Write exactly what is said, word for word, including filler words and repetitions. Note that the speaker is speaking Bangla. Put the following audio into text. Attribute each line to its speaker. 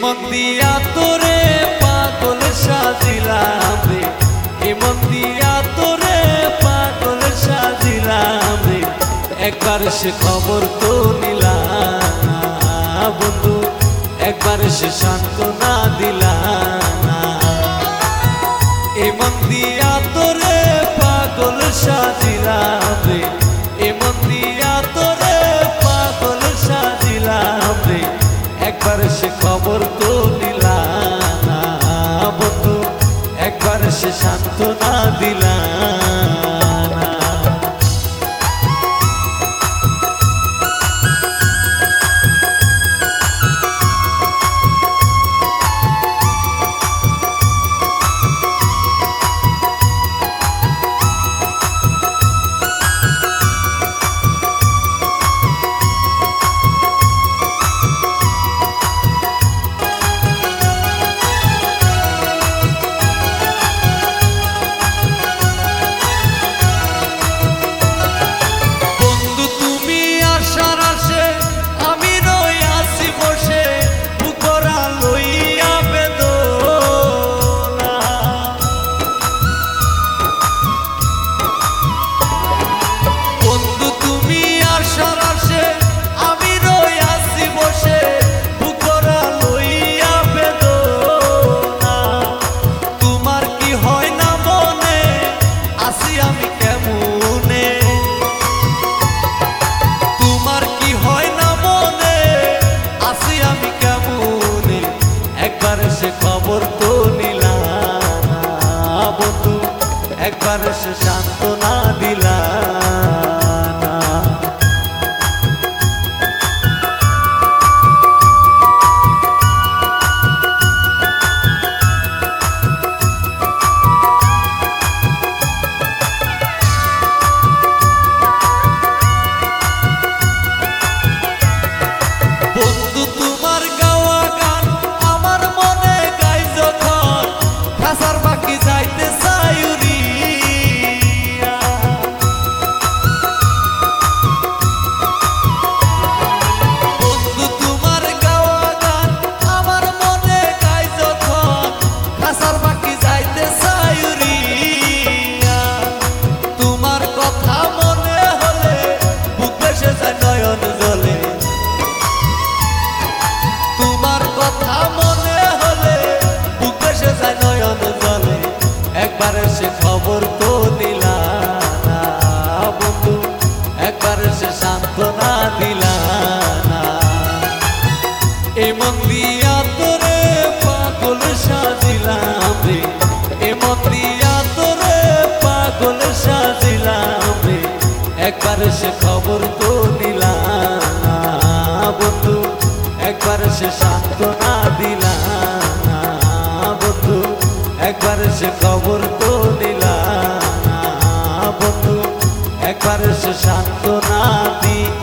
Speaker 1: এমন দিয়া তোরে পাগল সাজিলাম রে, এমন দিয়া তোরে পাগল সাজিলাম রে, একবার সে খবর তো নিলাম না বন্ধু, একবার সে সান্ত্বনা দিলাম না। এমন দিয়া তোরে পাগল সাজিলাম রে, এমন দিয়া তোরে পাগল সাজিলাম রে, একবার সে খবর তো নিলাম না বন্ধু, একবার সে সান্ত্বনা দিলাম না। খবর তো নিলাম না বন্ধু, একবার সে সান্ত্বনা দিলাম না। বন্ধু তোমার গাওয়া গান আমার মনে গাই যখন, খাসার বাকি যাইতে চাই উড়িয়া। বন্ধু তোমার গাওয়া গান আমার মনে গাই যখন, খাসার বাকি যাইতে চাই উড়িয়া। তোমার কথা মনে হলে বুক ভেসে যায় নয়ন জলে, তোমার কথা মনে হলে বুক ভেসে যায় নয়ন জলে, একবার সে খবর তো দিলাম না বন্ধু, একবার সে সান্ত্বনা দিলাম না। এমন দিয়া তোরে পাগল সাজিলাম রে, এমন দিয়া তোরে পাগল সাজিলাম রে, একবার সে খবর তো নিলাম না বন্ধু, একবার সে সান্ত্বনা দিলাম না বন্ধু, একবার সে খবর তো নিলাম না বন্ধু, একবার সে সান্ত্বনা দিলাম।